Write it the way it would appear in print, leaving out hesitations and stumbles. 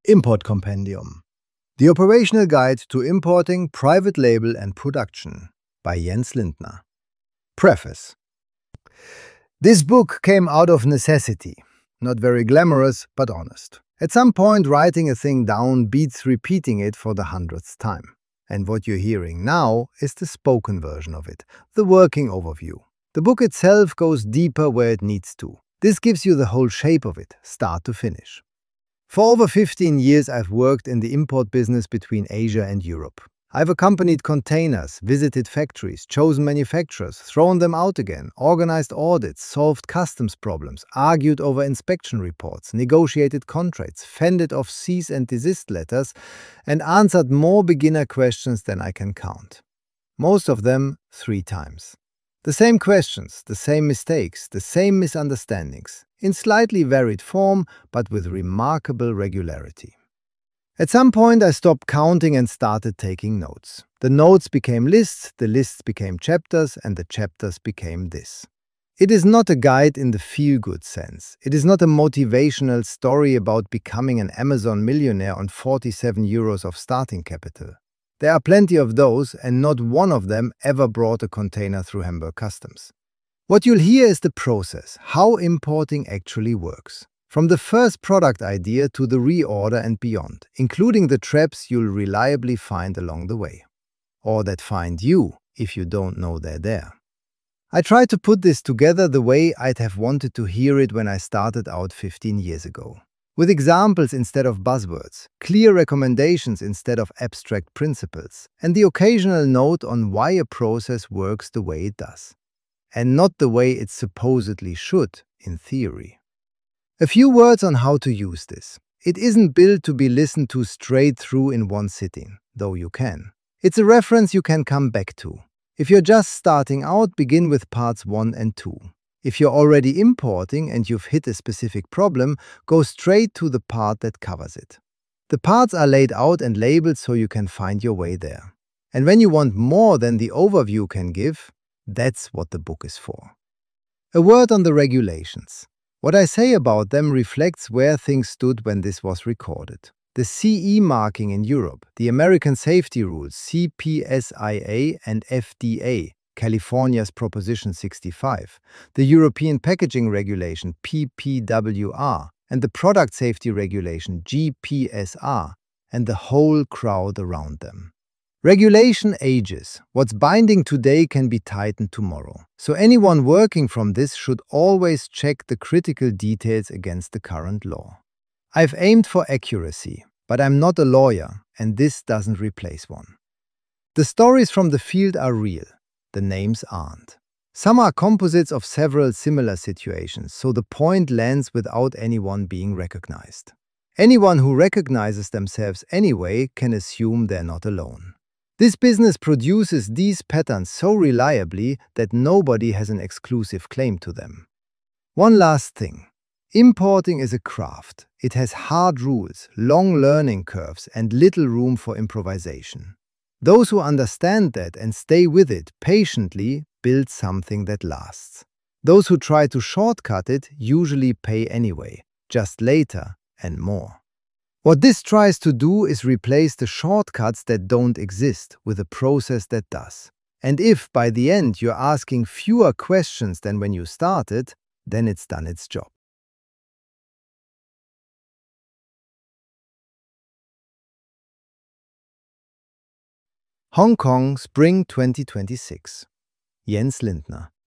Import Compendium. The Operational Guide to Importing, Private Label and Production by Jens Lindner. Preface. This book came out of necessity. Not very glamorous, but honest. At some point, writing a thing down beats repeating it for the 100th time. And what you're hearing now is the spoken version of it, the working overview. The book itself goes deeper where it needs to. This gives you the whole shape of it, start to finish. For over 15 years, I've worked in the import business between Asia and Europe. I've accompanied containers, visited factories, chosen manufacturers, thrown them out again, organized audits, solved customs problems, argued over inspection reports, negotiated contracts, fended off cease and desist letters, and answered more beginner questions than I can count. Most of them 3 times. The same questions, the same mistakes, the same misunderstandings, in slightly varied form, but with remarkable regularity. At some point, I stopped counting and started taking notes. The notes became lists, the lists became chapters, and the chapters became this. It is not a guide in the feel-good sense. It is not a motivational story about becoming an Amazon millionaire on 47 euros of starting capital. There are plenty of those, and not one of them ever brought a container through Hamburg Customs. What you'll hear is the process, how importing actually works. From the first product idea to the reorder and beyond, including the traps you'll reliably find along the way. Or that find you, if you don't know they're there. I tried to put this together the way I'd have wanted to hear it when I started out 15 years ago. With examples instead of buzzwords, clear recommendations instead of abstract principles, and the occasional note on why a process works the way it does. And not the way it supposedly should, in theory. A few words on how to use this. It isn't built to be listened to straight through in one sitting, though you can. It's a reference you can come back to. If you're just starting out, begin with parts 1 and 2. If you're already importing and you've hit a specific problem, go straight to the part that covers it. The parts are laid out and labeled so you can find your way there. And when you want more than the overview can give, that's what the book is for. A word on the regulations. What I say about them reflects where things stood when this was recorded. The CE marking in Europe, the American safety rules CPSIA and FDA, California's Proposition 65, the European Packaging Regulation PPWR, and the Product Safety Regulation GPSR, and the whole crowd around them. Regulation ages. What's binding today can be tightened tomorrow. So anyone working from this should always check the critical details against the current law. I've aimed for accuracy, but I'm not a lawyer, and this doesn't replace one. The stories from the field are real. The names aren't. Some are composites of several similar situations, so the point lands without anyone being recognized. Anyone who recognizes themselves anyway can assume they're not alone. This business produces these patterns so reliably that nobody has an exclusive claim to them. One last thing. Importing is a craft. It has hard rules, long learning curves, and little room for improvisation. Those who understand that and stay with it patiently build something that lasts. Those who try to shortcut it usually pay anyway, just later and more. What this tries to do is replace the shortcuts that don't exist with a process that does. And if by the end you're asking fewer questions than when you started, then it's done its job. Hong Kong, Spring 2026. Jens Lindner.